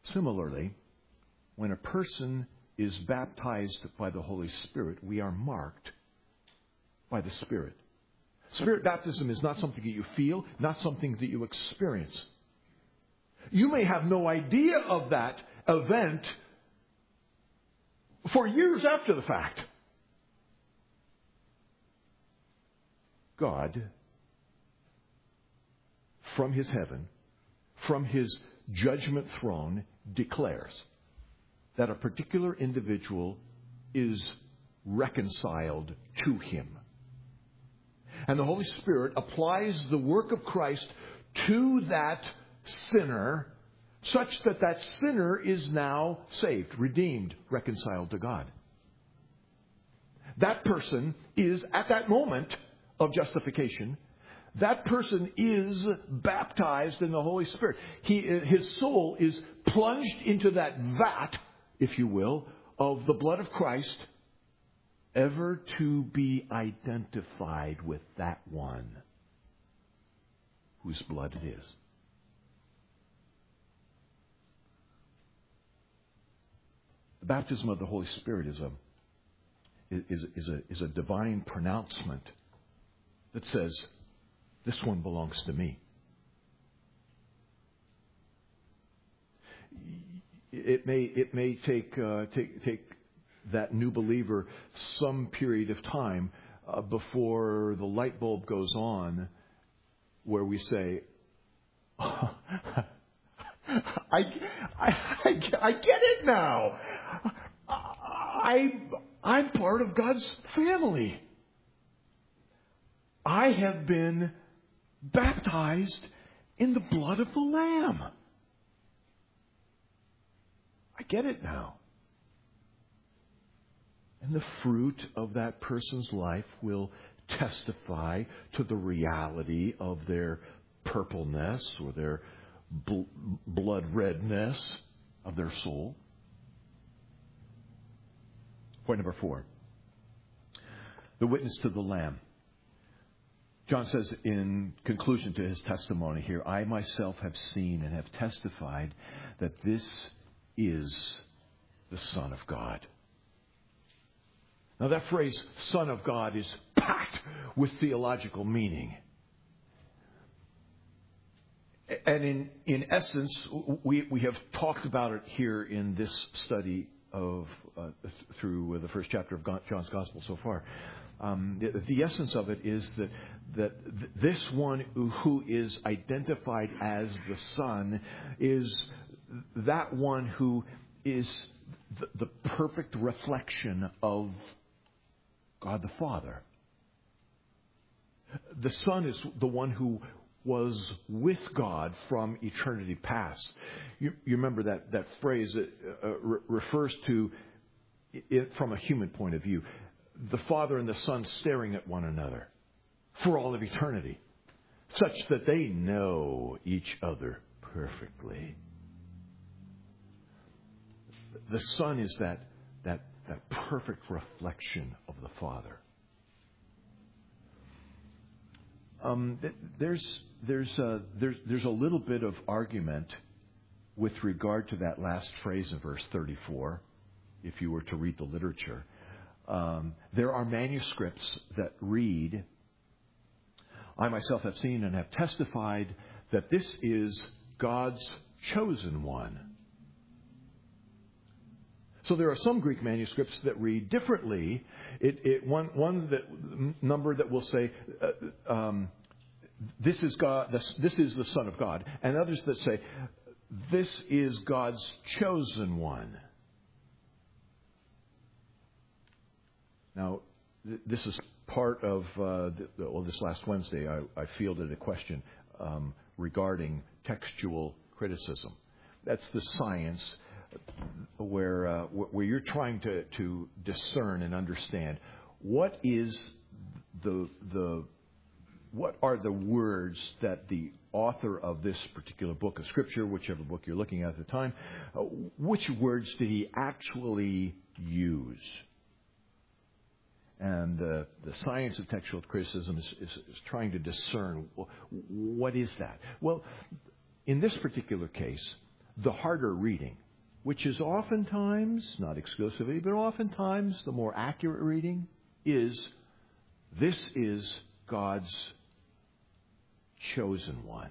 Similarly, when a person is baptized by the Holy Spirit, we are marked by the Spirit. Spirit baptism is not something that you feel, not something that you experience. You may have no idea of that event for years after the fact. God, from His heaven, from His judgment throne, declares that a particular individual is reconciled to Him. And the Holy Spirit applies the work of Christ to that sinner such that that sinner is now saved, redeemed, reconciled to God. That person is, at that moment of justification, that person is baptized in the Holy Spirit. He, his soul is plunged into that vat, if you will, of the blood of Christ, ever to be identified with that one whose blood it is. The baptism of the Holy Spirit is a is, is a is a divine pronouncement that says, this one belongs to me. It may it may take uh, take take that new believer some period of time uh, before the light bulb goes on, where we say, oh, I, I, I, I get it now. I, I'm part of God's family. I have been baptized in the blood of the Lamb. I get it now. And the fruit of that person's life will testify to the reality of their purpleness or their bl- blood redness of their soul. Point number four. The witness to the Lamb. John says in conclusion to his testimony here, I myself have seen and have testified that this is the Son of God. Now that phrase, Son of God, is packed with theological meaning. And in, in essence, we, we have talked about it here in this study of uh, through the first chapter of John's Gospel so far. Um, the, the essence of it is that that this one who is identified as the Son is that one who is the, the perfect reflection of God the Father. The Son is the one who was with God from eternity past. You, you remember that, that phrase that uh, re- refers to it from a human point of view. The Father and the Son staring at one another for all of eternity, such that they know each other perfectly. The Son is that, that, that perfect reflection of the Father. Um, there's there's a, there's there's a little bit of argument with regard to that last phrase in verse thirty-four. If you were to read the literature, um, there are manuscripts that read, "I myself have seen and have testified that this is God's chosen one." So there are some Greek manuscripts that read differently. It, it one ones that number that will say, uh, um, "This is God. This, this is the Son of God," and others that say, "This is God's chosen one." Now, th- this is part of uh, the, well, this last Wednesday I, I fielded a question um, regarding textual criticism. That's the science where uh, where you're trying to, to discern and understand what is the the what are the words that the author of this particular book of Scripture, whichever book you're looking at at the time, uh, which words did he actually use? And uh, the science of textual criticism is, is, is trying to discern, well, what is that? Well, in this particular case, the harder reading, which is oftentimes, not exclusively, but oftentimes the more accurate reading is, this is God's chosen one.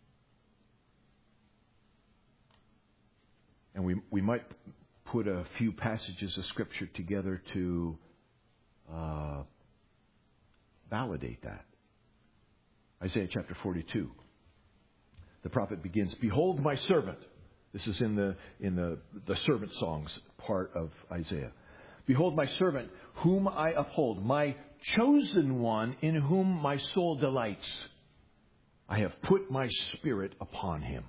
And we we might put a few passages of Scripture together to uh, validate that. Isaiah chapter forty-two. The prophet begins, "Behold my servant." This is in the in the, the servant songs part of Isaiah. "Behold my servant, whom I uphold, my chosen one, in whom my soul delights. I have put my spirit upon him."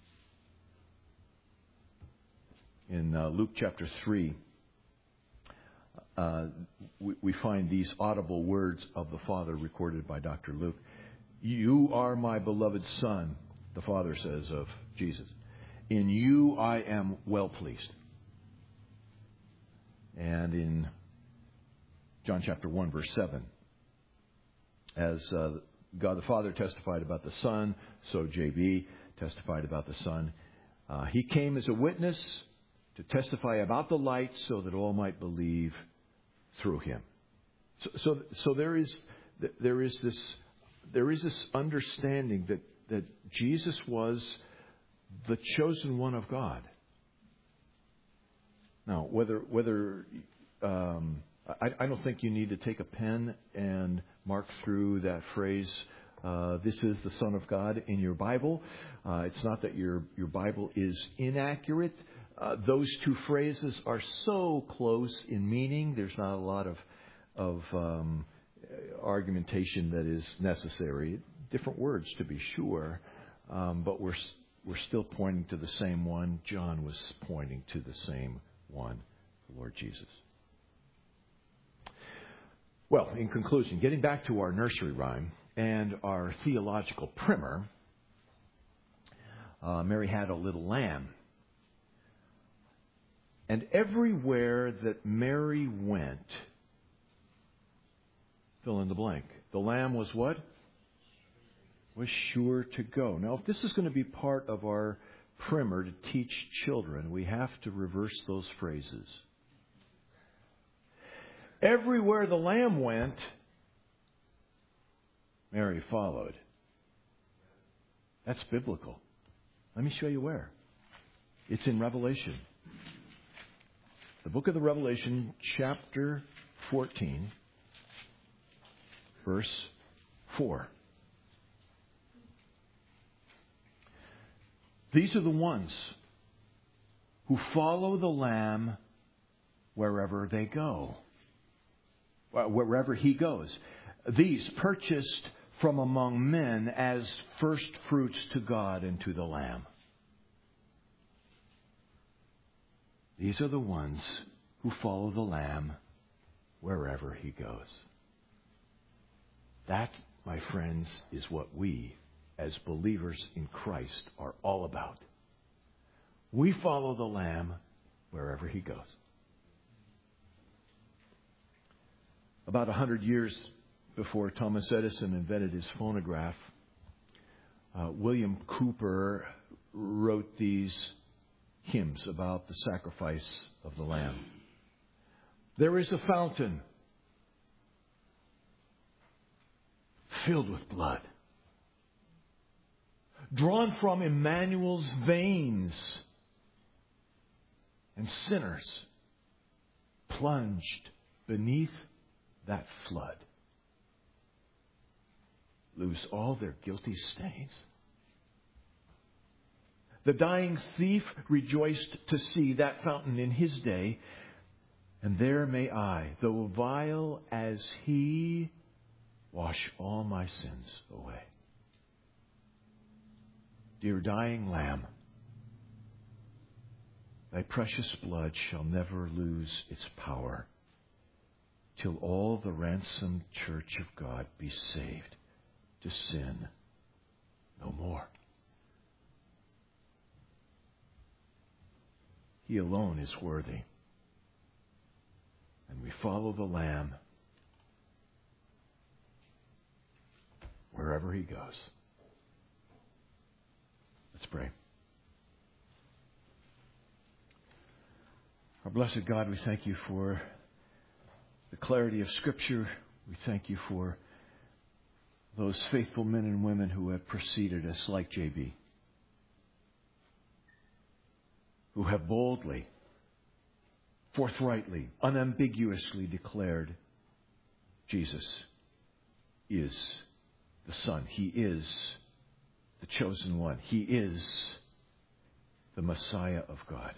In uh, Luke chapter three, uh, we, we find these audible words of the Father recorded by Doctor Luke. "You are my beloved Son," the Father says of Jesus. "In you I am well pleased." And in John chapter one, verse seven, as uh, God the Father testified about the Son, so J B testified about the Son. Uh, he came as a witness to testify about the light so that all might believe through him. So, so, so there is there is this there is this understanding that, that Jesus was the chosen one of God. Now, whether whether um, I, I don't think you need to take a pen and mark through that phrase, uh, "This is the Son of God," in your Bible. Uh, it's not that your your Bible is inaccurate. Uh, those two phrases are so close in meaning. There's not a lot of of um, argumentation that is necessary. Different words, to be sure, um, but we're we're still pointing to the same one. John was pointing to the same one, the Lord Jesus. Well, in conclusion, getting back to our nursery rhyme and our theological primer, uh, Mary had a little lamb. And everywhere that Mary went, fill in the blank. The lamb was what? Was sure to go. Now, if this is going to be part of our primer to teach children, we have to reverse those phrases. Everywhere the lamb went, Mary followed. That's biblical. Let me show you where. It's in Revelation. The book of the Revelation, chapter fourteen, verse four. "These are the ones who follow the Lamb wherever they go." Wherever he goes. "These purchased from among men as first fruits to God and to the Lamb." These are the ones who follow the Lamb wherever he goes. That, my friends, is what we, as believers in Christ, are all about. We follow the Lamb wherever he goes. About a hundred years before Thomas Edison invented his phonograph, uh, William Cooper wrote these hymns about the sacrifice of the Lamb. "There is a fountain filled with blood, drawn from Emmanuel's veins, and sinners plunged beneath that flood lose all their guilty stains. The dying thief rejoiced to see that fountain in his day, and there may I, though vile as he, wash all my sins away. Dear dying Lamb, thy precious blood shall never lose its power, till all the ransomed church of God be saved to sin no more. He alone is worthy. And we follow the Lamb wherever he goes. Let's pray. Our blessed God, we thank you for the clarity of Scripture. We thank you for those faithful men and women who have preceded us, like J B, who have boldly, forthrightly, unambiguously declared Jesus is the Son. He is the chosen one. He is the Messiah of God.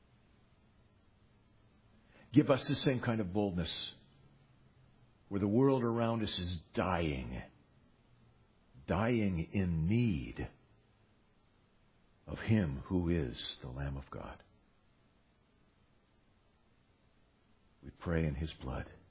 Give us the same kind of boldness where the world around us is dying, dying in need of Him who is the Lamb of God. We pray in His blood.